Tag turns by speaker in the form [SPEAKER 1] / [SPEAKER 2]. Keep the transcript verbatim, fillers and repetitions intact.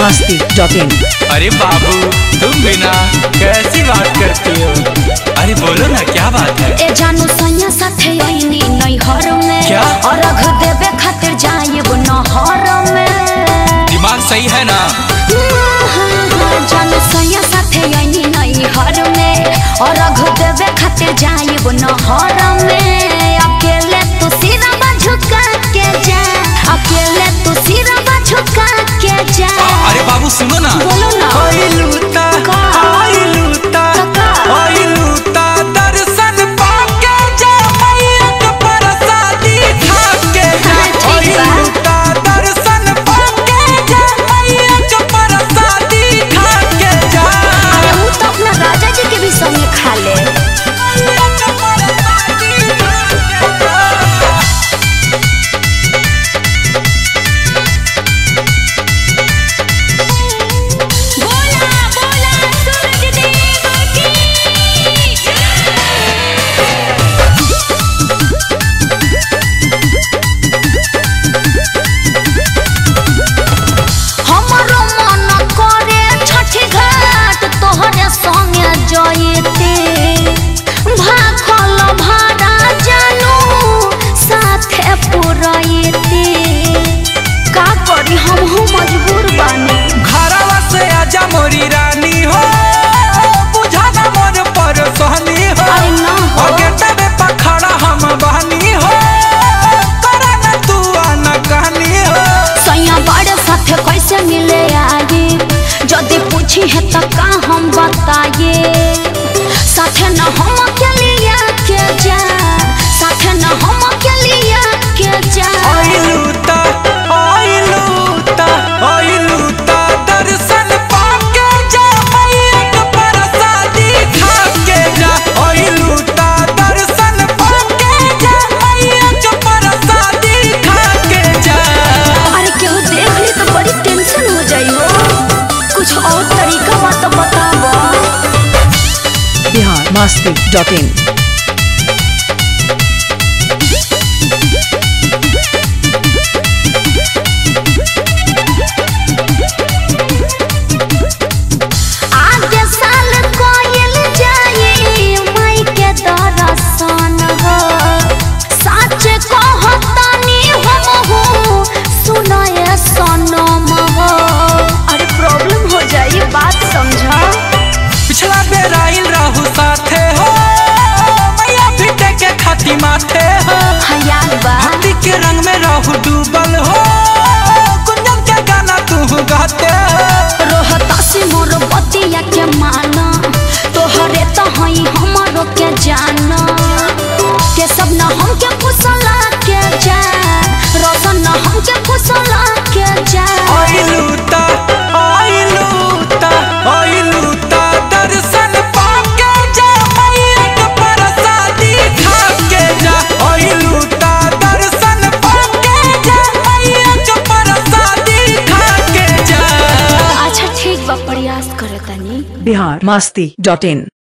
[SPEAKER 1] मस्ती dot इन।
[SPEAKER 2] अरे बाबू तुम बिना कैसी बात करती हो? अरे बोलो ना क्या बात है?
[SPEAKER 3] ए जानू सैया साथे आईनी नैहर में
[SPEAKER 2] क्या?
[SPEAKER 3] और रख देवे खातिर जाइब नहर में।
[SPEAKER 2] दिमाग सही है ना?
[SPEAKER 3] जानू सैया साथे आईनी नैहर में और रख देवे खातिर जाइब नहर में। अकेले तू सिरवा झुका के जा, अकेले तू सिरवा झुका के जा।
[SPEAKER 2] अरे बाबू सुनो ना,
[SPEAKER 3] बोलो ना।
[SPEAKER 2] आई लूटा, आई लूटा, आई लूटा, दर्शन पाके जा, मैया के प्रसादी खा के जा। आई लूटा, दर्शन पाके जा, मैया के प्रसादी खा के जा।
[SPEAKER 3] अरे वो तो अपना राजा जी के भी संगे खा ले।
[SPEAKER 2] मैया के प्रसादी खा के जा। मोरी रानी हो बुझाना मोर परसहनी हो, अगेटबे पखड़ा हम बहनी हो, करा ना तू आना कहानी हो।
[SPEAKER 3] सैया बड़े साथे कैसे मिले आगे, जदि पूछी है तो का हम बताए। साथे न हम के लिया के जा, साथे न हम के लिया के जा।
[SPEAKER 2] आई लूटा, आई लूटा, आई लूटा, दर्शन पाके जा, मैया के प्रसादी खा के जा। आई लूटा, दर्शन पाके जा, मैया के प्रसादी खा के जा।
[SPEAKER 3] अरे केहू देख ली तो बड़ी टेंशन हो जाई हो, कुछ और तरीका बा तो बतावा।
[SPEAKER 1] Bihar Masti dot in.
[SPEAKER 3] आगे साल कोयल जाई माई के दर्शन हो, सच कहतानी हम हो सुनाए सनम हो। अरे प्रॉब्लम हो जाई, बात समझा।
[SPEAKER 2] पिछला बेर आइल रहू साथे हो, मैया फिटे के खाती माथे हो,
[SPEAKER 3] हयाल बा
[SPEAKER 2] भक्ति के रंग में रहू डूबल हो, कुंदन के गाना तू गाते हो।
[SPEAKER 3] रोहतासी मोर बतिया के माना, तोहरे तो हई हमरो के जाना। के सब न हम के फुसला के जा, रोशन न हम के फुसला के जा।
[SPEAKER 2] आई लूटा, आई लूटा, आई लूटा, दर्शन पाके जा, मैया के प्रसादी खा के जा। आई लूटा, दर्शन पाके जा, मैया के प्रसादी खा के जा।
[SPEAKER 3] अच्छा ठीक बा, प्रयास करे तनी।
[SPEAKER 1] बिहार मस्ती डॉट इन।